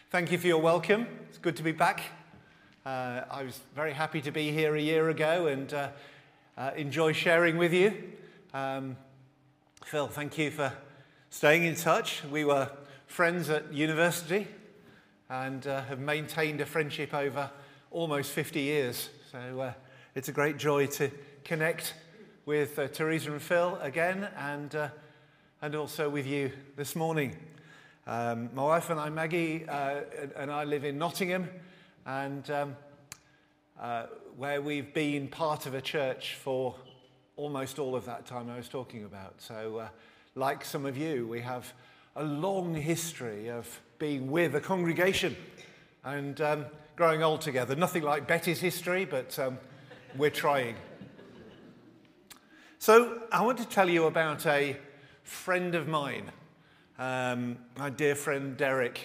Thank you for your welcome. It's good to be back. I was very happy to be here a year ago and enjoy sharing with you. Phil, thank you for staying in touch. We were friends at university and have maintained a friendship over almost 50 years. So it's a great joy to connect with Teresa and Phil again and also with you this morning. My wife and I, Maggie, and I live in Nottingham, and where we've been part of a church for almost all of that time I was talking about. So, like some of you, we have a long history of being with a congregation and growing old together. Nothing like Betty's history, but we're trying. So, I want to tell you about a friend of mine. My dear friend Derek,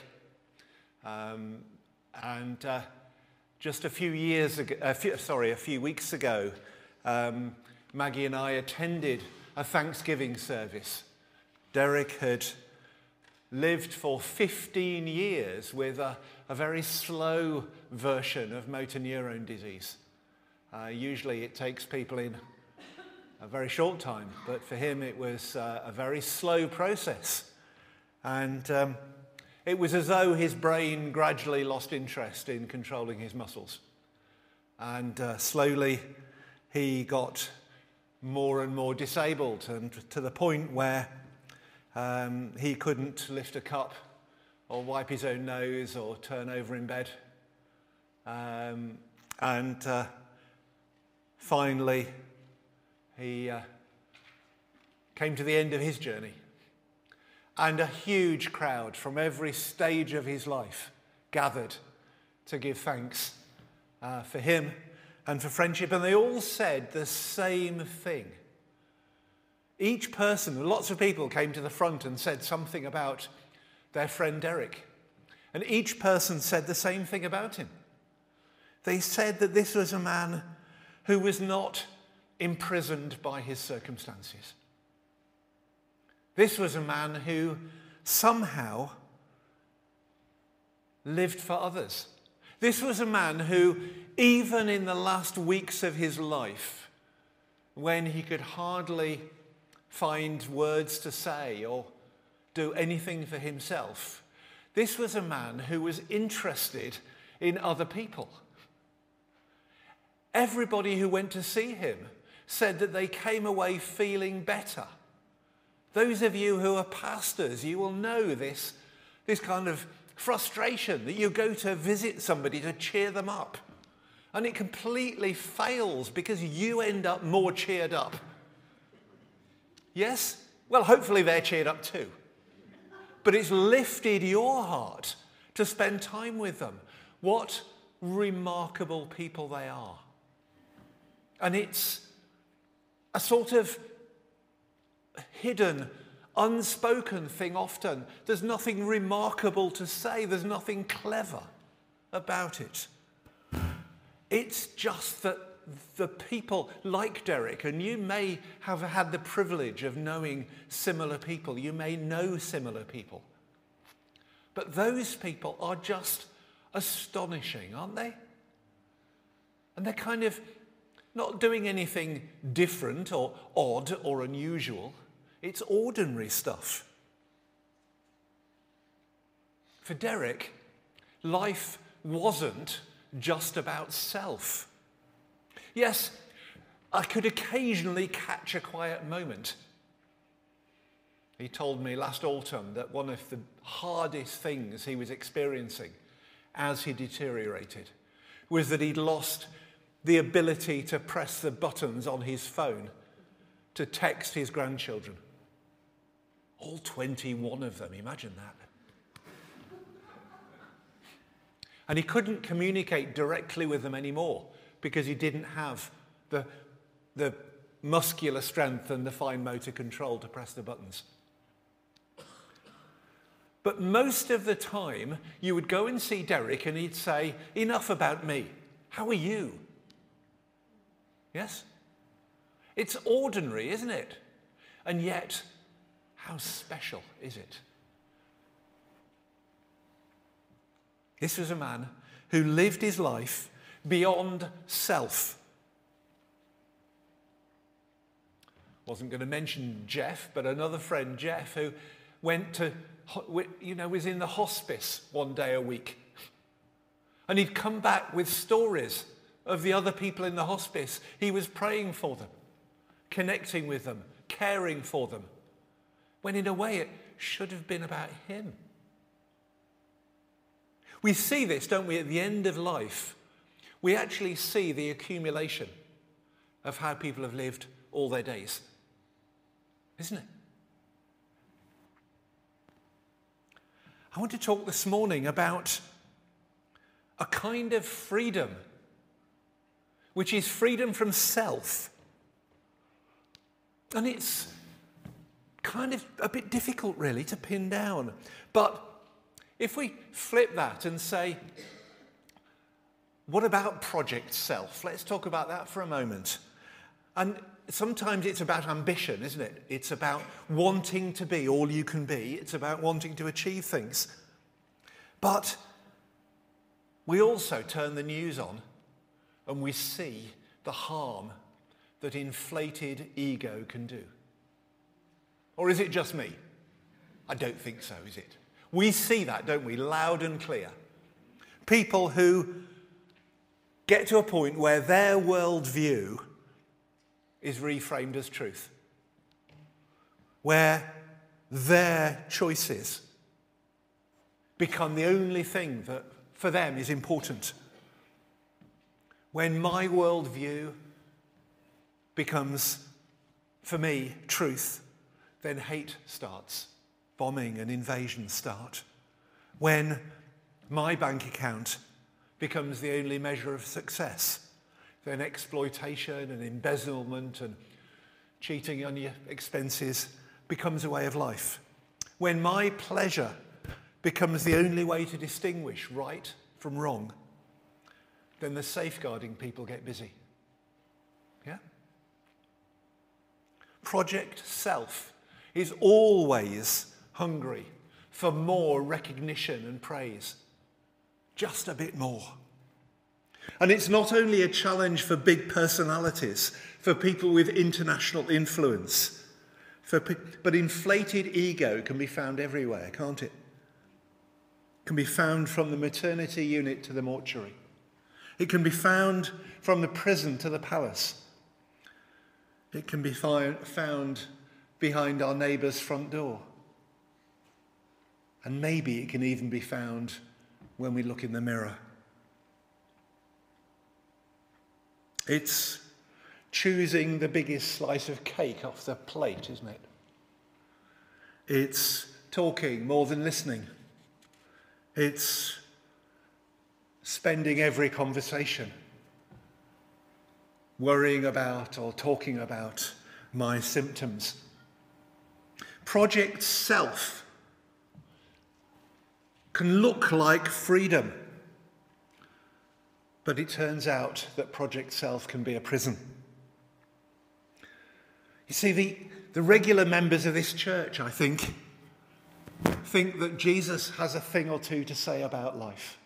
and just a few weeks ago, Maggie and I attended a Thanksgiving service. Derek had lived for 15 years with a very slow version of motor neurone disease. Usually it takes people in a very short time, but for him it was a very slow process. And it was as though his brain gradually lost interest in controlling his muscles. And slowly he got more and more disabled, and to the point where he couldn't lift a cup or wipe his own nose or turn over in bed. Finally he came to the end of his journey. And a huge crowd from every stage of his life gathered to give thanks for him and for friendship. And they all said the same thing. Each person, lots of people came to the front and said something about their friend Derek. And each person said the same thing about him. They said that this was a man who was not imprisoned by his circumstances. This was a man who somehow lived for others. This was a man who, even in the last weeks of his life, when he could hardly find words to say or do anything for himself, this was a man who was interested in other people. Everybody who went to see him said that they came away feeling better. Those of you who are pastors, you will know this kind of frustration that you go to visit somebody to cheer them up. And it completely fails because you end up more cheered up. Yes? Well, hopefully they're cheered up too. But it's lifted your heart to spend time with them. What remarkable people they are. And it's a sort of hidden, unspoken thing often. There's nothing remarkable to say. There's nothing clever about it. It's just that the people like Derek, and you may have had the privilege of knowing similar people. You may know similar people. But those people are just astonishing, aren't they? And they're kind of not doing anything different or odd or unusual. It's ordinary stuff. For Derek, life wasn't just about self. Yes, I could occasionally catch a quiet moment. He told me last autumn that one of the hardest things he was experiencing as he deteriorated was that he'd lost the ability to press the buttons on his phone to text his grandchildren. All 21 of them, imagine that. And he couldn't communicate directly with them anymore because he didn't have the muscular strength and the fine motor control to press the buttons. But most of the time, you would go and see Derek and he'd say, "Enough about me. How are you?" Yes? It's ordinary, isn't it? And yet, how special is it? This was a man who lived his life beyond self. Wasn't going to mention Jeff, but another friend, Jeff, who was in the hospice one day a week. And he'd come back with stories of the other people in the hospice. He was praying for them, connecting with them, caring for them, when in a way it should have been about him. We see this, don't we, at the end of life. We actually see the accumulation of how people have lived all their days. Isn't it? I want to talk this morning about a kind of freedom, which is freedom from self. And it's kind of a bit difficult, really, to pin down. But if we flip that and say, what about project self? Let's talk about that for a moment. And sometimes it's about ambition, isn't it? It's about wanting to be all you can be. It's about wanting to achieve things. But we also turn the news on and we see the harm that inflated ego can do. Or is it just me? I don't think so, is it? We see that, don't we, loud and clear. People who get to a point where their worldview is reframed as truth, where their choices become the only thing that for them is important. When my worldview becomes, for me, truth, then hate starts. Bombing and invasion start. When my bank account becomes the only measure of success, then exploitation and embezzlement and cheating on your expenses becomes a way of life. When my pleasure becomes the only way to distinguish right from wrong, then the safeguarding people get busy. Yeah? Project self is always hungry for more recognition and praise. Just a bit more. And it's not only a challenge for big personalities, for people with international influence, but inflated ego can be found everywhere, can't it? Can be found from the maternity unit to the mortuary. It can be found from the prison to the palace. It can be found behind our neighbour's front door. And maybe it can even be found when we look in the mirror. It's choosing the biggest slice of cake off the plate, isn't it? It's talking more than listening. It's spending every conversation worrying about or talking about my symptoms. Project self can look like freedom, but it turns out that project self can be a prison. You see, the regular members of this church, I think that Jesus has a thing or two to say about life.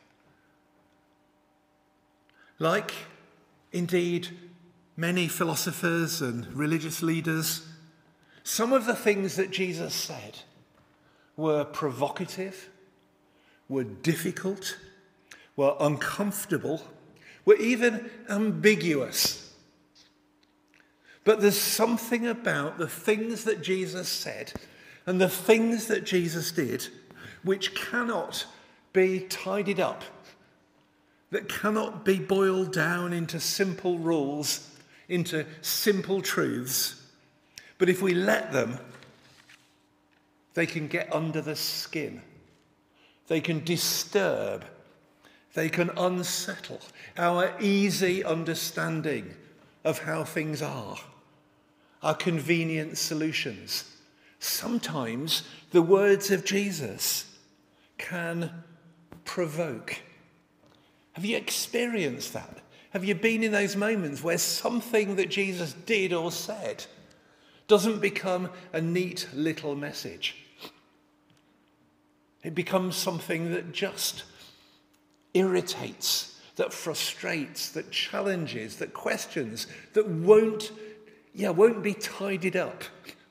Like, indeed, many philosophers and religious leaders, some of the things that Jesus said were provocative, were difficult, were uncomfortable, were even ambiguous. But there's something about the things that Jesus said and the things that Jesus did which cannot be tidied up, that cannot be boiled down into simple rules, into simple truths. But if we let them, they can get under the skin. They can disturb, they can unsettle our easy understanding of how things are, our convenient solutions. Sometimes the words of Jesus can provoke. Have you experienced that? Have you been in those moments where something that Jesus did or said doesn't become a neat little message? It becomes something that just irritates, that frustrates, that challenges, that questions, that won't be tidied up.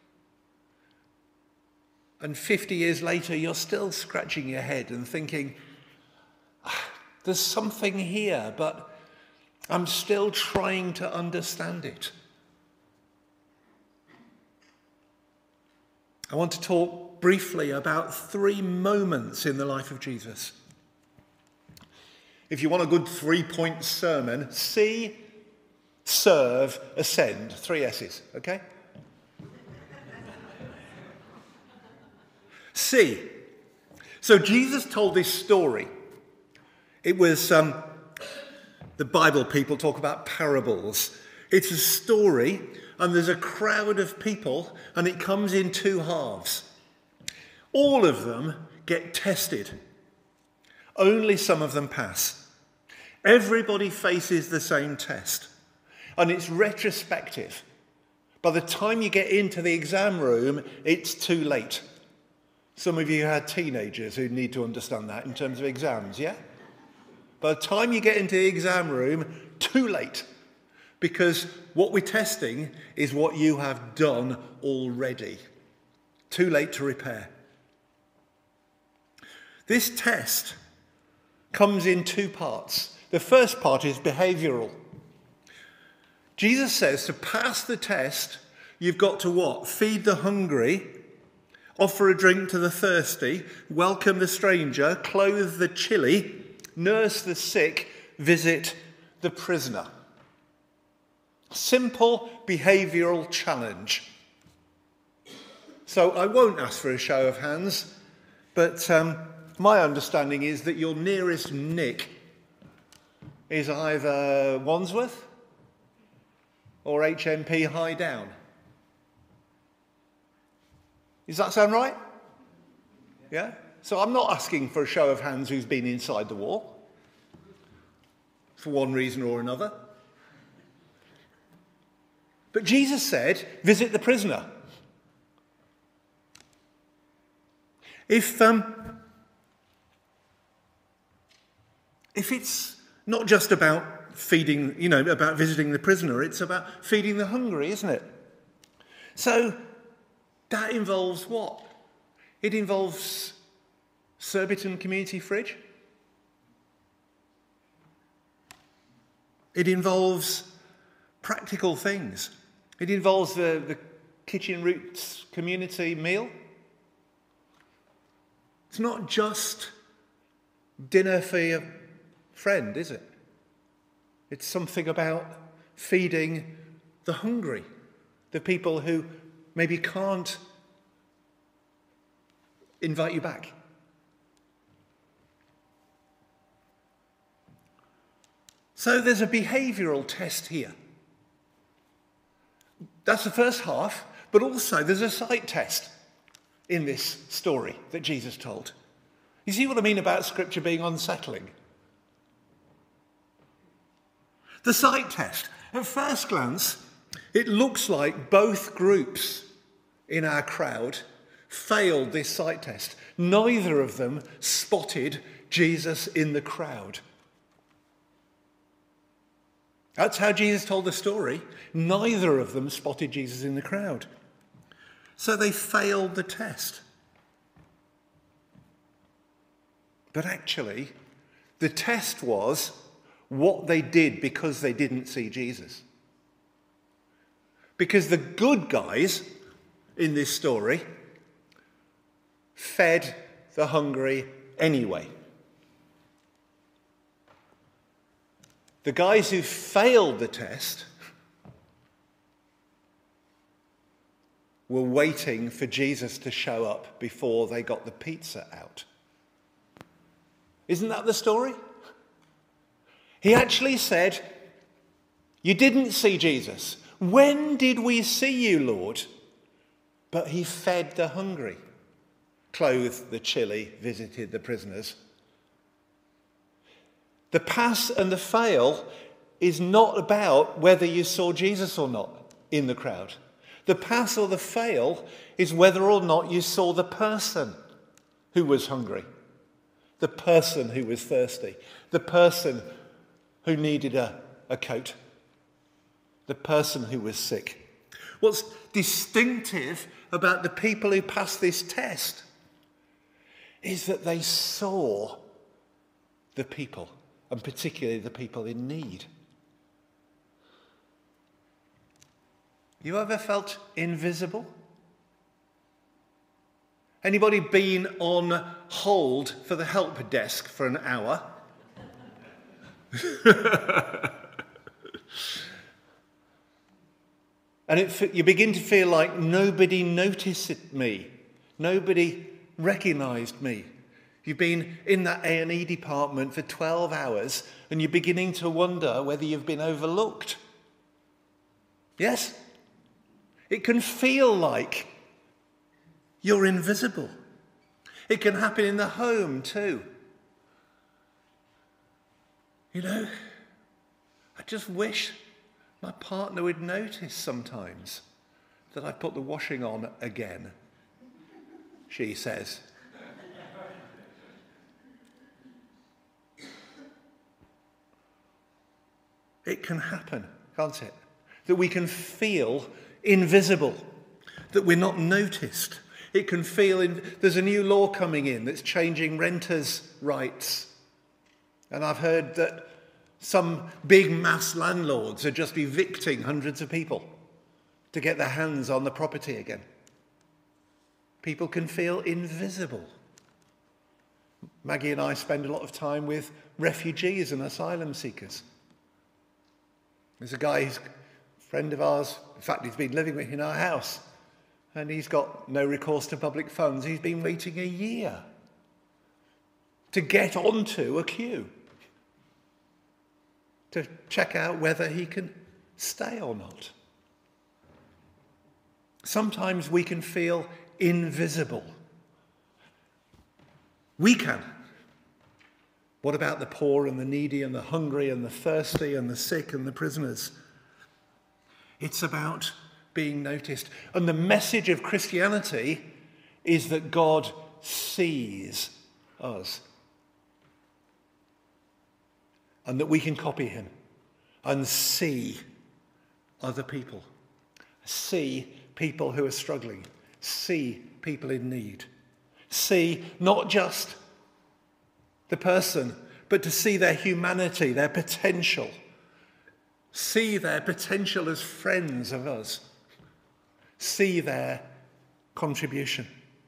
And 50 years later, you're still scratching your head and thinking, there's something here, but I'm still trying to understand it. I want to talk briefly about 3 moments in the life of Jesus. If you want a good 3-point sermon, see, serve, ascend. 3 S's, okay? See. So Jesus told this story. It was, the Bible people talk about parables. It's a story, and there's a crowd of people, and it comes in 2 halves. All of them get tested. Only some of them pass. Everybody faces the same test, and it's retrospective. By the time you get into the exam room, it's too late. Some of you had teenagers who need to understand that in terms of exams, yeah? By the time you get into the exam room, too late. Because what we're testing is what you have done already. Too late to repair. This test comes in 2 parts. The first part is behavioural. Jesus says to pass the test, you've got to what? Feed the hungry, offer a drink to the thirsty, welcome the stranger, clothe the chilly, nurse the sick, visit the prisoner. Simple behavioural challenge. So I won't ask for a show of hands, but my understanding is that your nearest Nick is either Wandsworth or HMP High Down. Does that sound right? Yeah? So I'm not asking for a show of hands who's been inside the wall for one reason or another. But Jesus said, visit the prisoner. If it's not just about feeding, about visiting the prisoner, it's about feeding the hungry, isn't it? So that involves what? It involves Surbiton Community Fridge. It involves practical things. It involves the Kitchen Roots community meal. It's not just dinner for your friend, is it? It's something about feeding the hungry, the people who maybe can't invite you back. So there's a behavioural test here. That's the first half, but also there's a sight test in this story that Jesus told. You see what I mean about Scripture being unsettling? The sight test. At first glance, it looks like both groups in our crowd failed this sight test. Neither of them spotted Jesus in the crowd. That's how Jesus told the story. Neither of them spotted Jesus in the crowd. So they failed the test. But actually, the test was what they did because they didn't see Jesus. Because the good guys in this story fed the hungry anyway. The guys who failed the test were waiting for Jesus to show up before they got the pizza out. Isn't that the story? He actually said, you didn't see Jesus. When did we see you, Lord? But he fed the hungry, clothed the chilly, visited the prisoners. The pass and the fail is not about whether you saw Jesus or not in the crowd. The pass or the fail is whether or not you saw the person who was hungry. the person who was thirsty, the person who needed a coat, the person who was sick. What's distinctive about the people who passed this test is that they saw the people, and particularly the people in need. You ever felt invisible? Anybody been on hold for the help desk for an hour? And you begin to feel like nobody noticed me. Nobody recognised me. You've been in that A&E department for 12 hours and you're beginning to wonder whether you've been overlooked. Yes? It can feel like you're invisible. It can happen in the home too. You know, I just wish my partner would notice sometimes that I put the washing on again, she says. It can happen, can't it? That we can feel invisible, that we're not noticed. It can feel, there's a new law coming in that's changing renters' rights. And I've heard that some big mass landlords are just evicting hundreds of people to get their hands on the property again. People can feel invisible. Maggie and I spend a lot of time with refugees and asylum seekers. There's a guy, he's a friend of ours, in fact he's been living in our house, and he's got no recourse to public funds. He's been waiting a year to get onto a queue to check out whether he can stay or not. Sometimes we can feel invisible. We can. What about the poor and the needy and the hungry and the thirsty and the sick and the prisoners? It's about being noticed. And the message of Christianity is that God sees us. And that we can copy him and see other people. See people who are struggling. See people in need. See not just the person, but to see their humanity, their potential. See their potential as friends of us. See their contribution.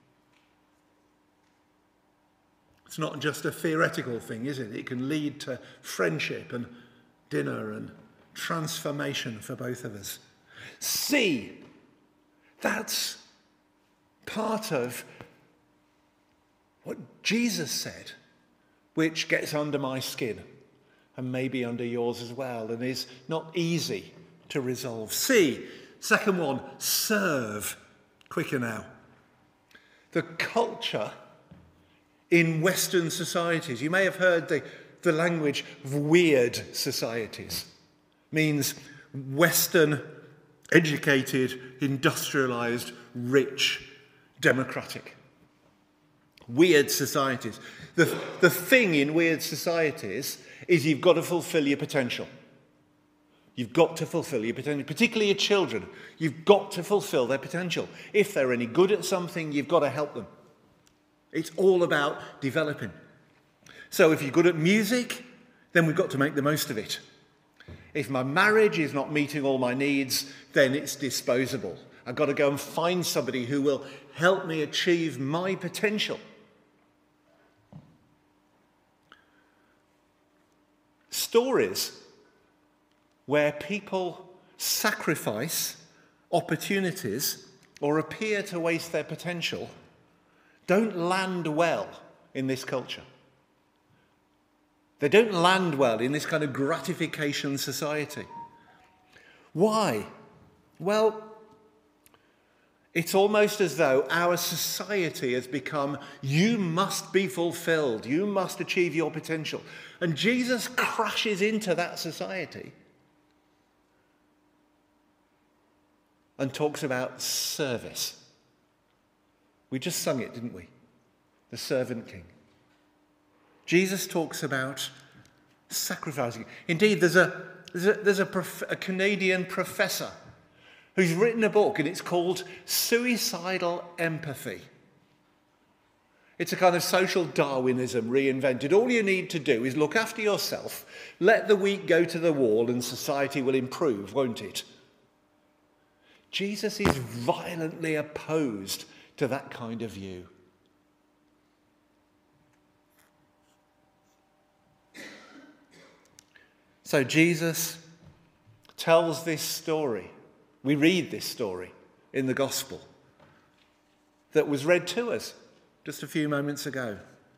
It's not just a theoretical thing, is it? It can lead to friendship and dinner and transformation for both of us. See, that's part of what Jesus said, which gets under my skin and maybe under yours as well, and is not easy to resolve. See, second one, serve. Quicker now. The culture in Western societies, you may have heard the language of weird societies, means Western, educated, industrialized, rich, democratic. Weird societies. The thing in weird societies is you've got to fulfill your potential. You've got to fulfill your potential, particularly your children. You've got to fulfill their potential. If they're any good at something, you've got to help them. It's all about developing. So if you're good at music, then we've got to make the most of it. If my marriage is not meeting all my needs, then it's disposable. I've got to go and find somebody who will help me achieve my potential. Stories where people sacrifice opportunities or appear to waste their potential don't land well in this culture. They don't land well in this kind of gratification society. Why? Well, it's almost as though our society has become, you must be fulfilled, you must achieve your potential. And Jesus crashes into that society and talks about service. We just sung it, didn't we? The Servant King. Jesus talks about sacrificing. Indeed, there's a Canadian professor who's written a book, and it's called Suicidal Empathy. It's a kind of social Darwinism reinvented. All you need to do is look after yourself, let the weak go to the wall, and society will improve, won't it? Jesus is violently opposed to that kind of view. So Jesus tells this story. We read this story in the Gospel that was read to us just a few moments ago.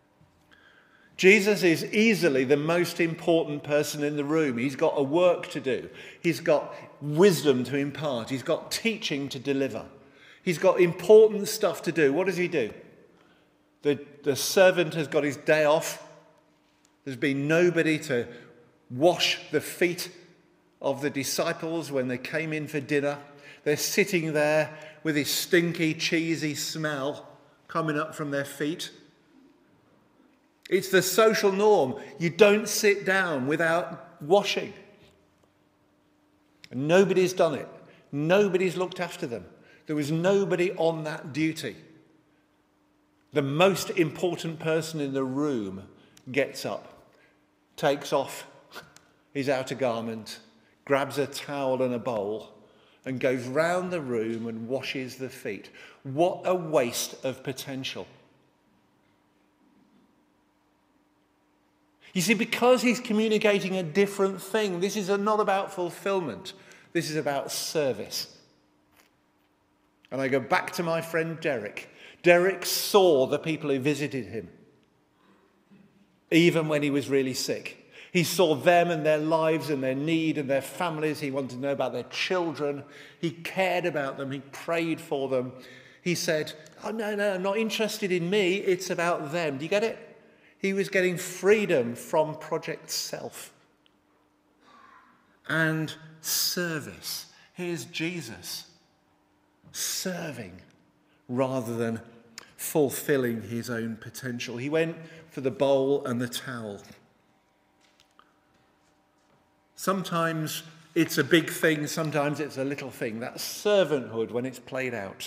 Jesus is easily the most important person in the room. He's got a work to do. He's got wisdom to impart. He's got teaching to deliver. He's got important stuff to do. What does he do? The servant has got his day off. There's been nobody to wash the feet of the disciples when they came in for dinner. They're sitting there with this stinky, cheesy smell coming up from their feet. It's the social norm. You don't sit down without washing. And nobody's done it. Nobody's looked after them. There was nobody on that duty. The most important person in the room gets up, takes off his outer garment, grabs a towel and a bowl, and goes round the room and washes the feet. What a waste of potential. You see, because he's communicating a different thing, this is not about fulfillment. This is about service. And I go back to my friend Derek. Derek saw the people who visited him, even when he was really sick. He saw them and their lives and their need and their families. He wanted to know about their children. He cared about them. He prayed for them. He said, oh, no, I'm not interested in me. It's about them. Do you get it? He was getting freedom from Project Self and service. Here's Jesus serving rather than fulfilling his own potential. He went for the bowl and the towel. Sometimes it's a big thing, sometimes it's a little thing. That's servanthood when it's played out.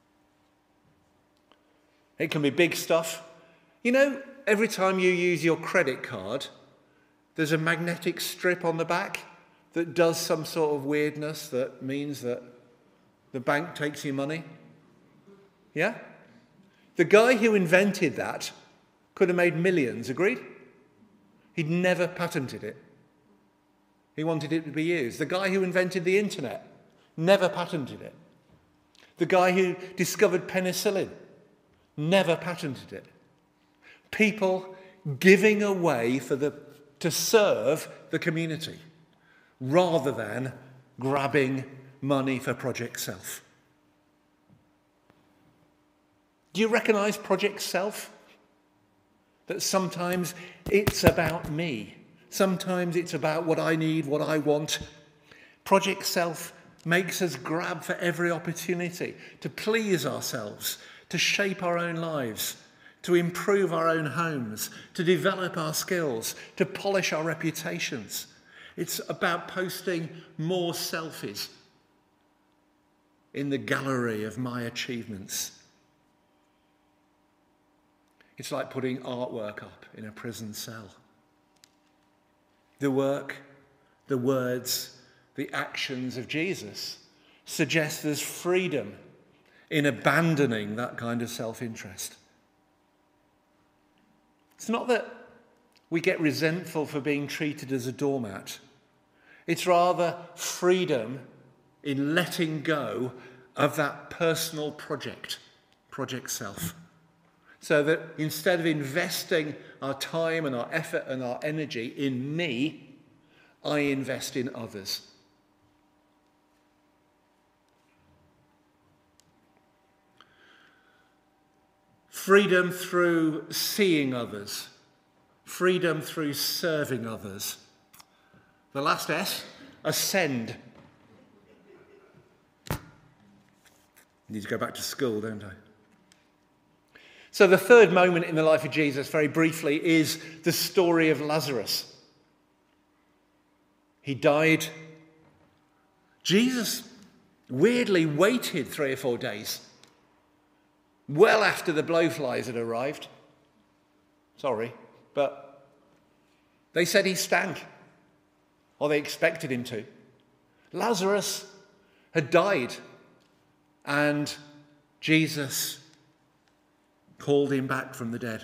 It can be big stuff. You know, every time you use your credit card, there's a magnetic strip on the back that does some sort of weirdness that means that the bank takes your money. Yeah? The guy who invented that could have made millions, agreed? He'd never patented it. He wanted it to be used. The guy who invented the internet never patented it. The guy who discovered penicillin never patented it. People giving away to serve the community rather than grabbing money for Project Self. Do you recognise Project Self? That sometimes it's about me. Sometimes it's about what I need, what I want. Project Self makes us grab for every opportunity to please ourselves, to shape our own lives, to improve our own homes, to develop our skills, to polish our reputations. It's about posting more selfies in the gallery of my achievements. It's like putting artwork up in a prison cell. The work, the words, the actions of Jesus suggest there's freedom in abandoning that kind of self-interest. It's not that we get resentful for being treated as a doormat. It's rather freedom in letting go of that personal Project Self. So that instead of investing our time and our effort and our energy in me, I invest in others. Freedom through seeing others. Freedom through serving others. The last S, ascend. I need to go back to school, don't I? So the third moment in the life of Jesus, very briefly, is the story of Lazarus. He died. Jesus weirdly waited 3 or 4 days, well after the blowflies had arrived. Sorry, but they said he stank, or they expected him to. Lazarus had died, and Jesus called him back from the dead.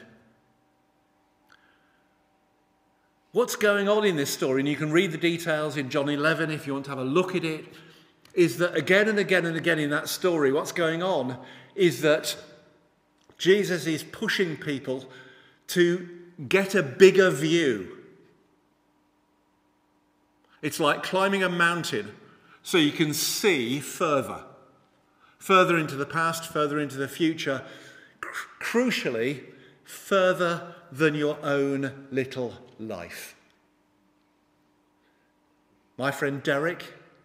What's going on in this story, and you can read the details in John 11 if you want to have a look at it, is that again and again and again in that story, what's going on is that Jesus is pushing people to get a bigger view. It's like climbing a mountain so you can see further into the past, further into the future, crucially, further than your own little life. My friend Derek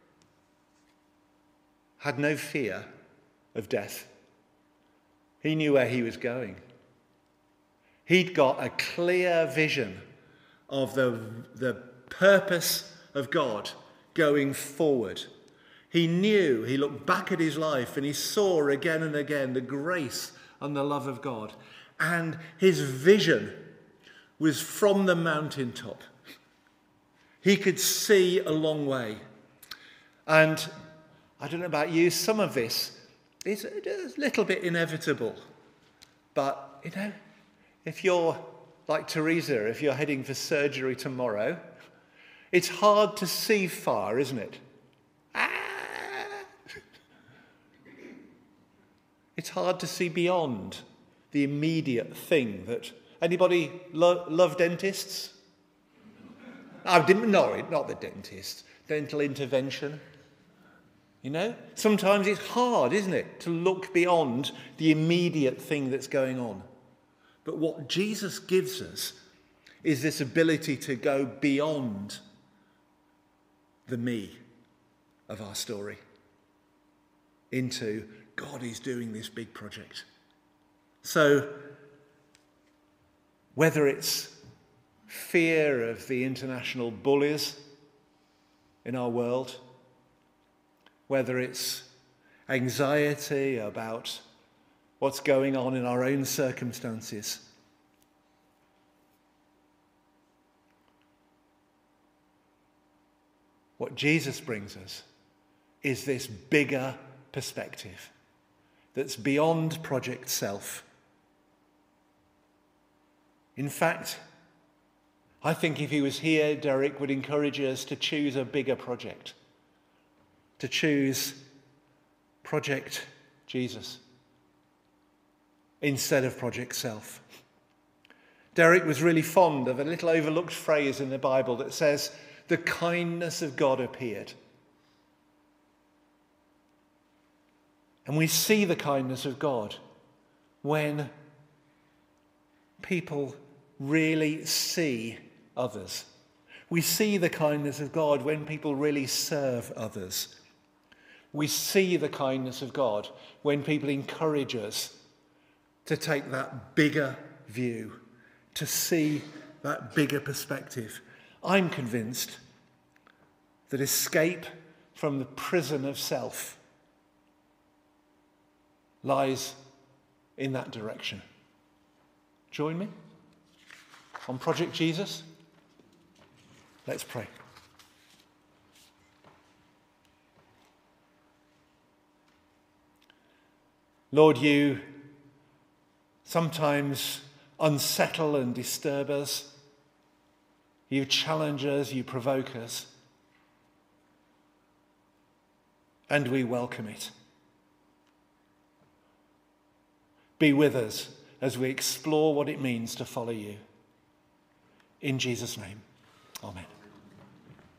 had no fear of death. He knew where he was going. He'd got a clear vision of the purpose of God going forward. He knew, he looked back at his life and he saw again and again the grace and the love of God. And his vision was from the mountaintop. He could see a long way. And I don't know about you, some of this is a little bit inevitable. But, you know, if you're like Teresa, if you're heading for surgery tomorrow, it's hard to see far, isn't it? It's hard to see beyond the immediate thing that... Anybody love dentists? Not the dentist. Dental intervention. You know? Sometimes it's hard, isn't it, to look beyond the immediate thing that's going on. But what Jesus gives us is this ability to go beyond the me of our story into God is doing this big project. So, whether it's fear of the international bullies in our world, whether it's anxiety about what's going on in our own circumstances, what Jesus brings us is this bigger perspective that's beyond Project Self. In fact, I think if he was here, Derek would encourage us to choose a bigger project, to choose Project Jesus instead of Project Self. Derek was really fond of a little overlooked phrase in the Bible that says, the kindness of God appeared. And we see the kindness of God when people really see others. We see the kindness of God when people really serve others. We see the kindness of God when people encourage us to take that bigger view, to see that bigger perspective. I'm convinced that escape from the prison of self lies in that direction. Join me on Project Jesus. Let's pray. Lord, you sometimes unsettle and disturb us. You challenge us, you provoke us. And we welcome it. Be with us as we explore what it means to follow you. In Jesus' name, amen.